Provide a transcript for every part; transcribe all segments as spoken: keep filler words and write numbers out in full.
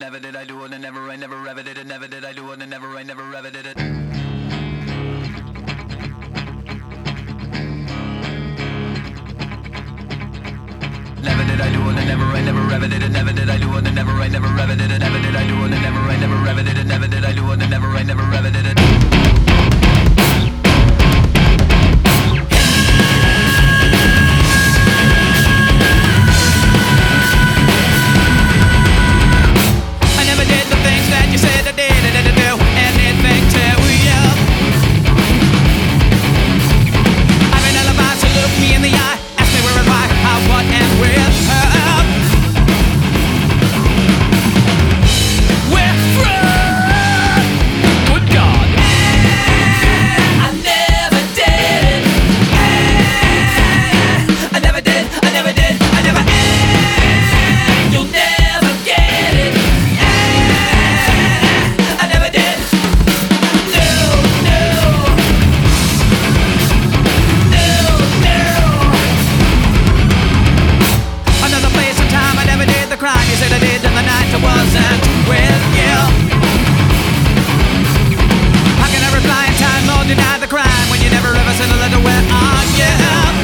Never did I do it, and never I never ever did it. Never did I do it, and never I never ever did it. Never did I do it, and never I never ever did it. Never did I do it, and never I never ever did it. Never did I do it, and never I never ever did it. Never did I do it, and never I never ever did it. You said I did, I didn't do anything to you. I've an alibi, so look me in the eye. Ask me where and why, how, what, and with her. We're from. Good God. I never did. I never did, I never did, I never. You'll never get it. You said I did in the night I wasn't with you. How can I reply in time or deny the crime when you never ever sent a letter? Where are you?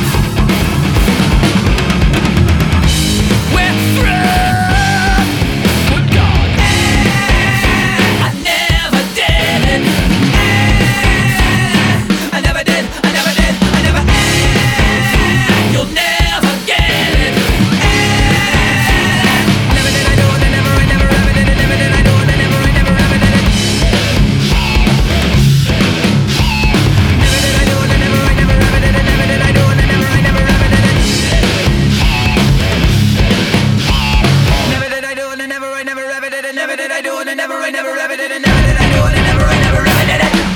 We're through. Good God. I never did it. I never did, I never did, I never. You'll never get it. Never did I do it, and never, I never, ever did it. Never did I do it, and never, I never, ever did it.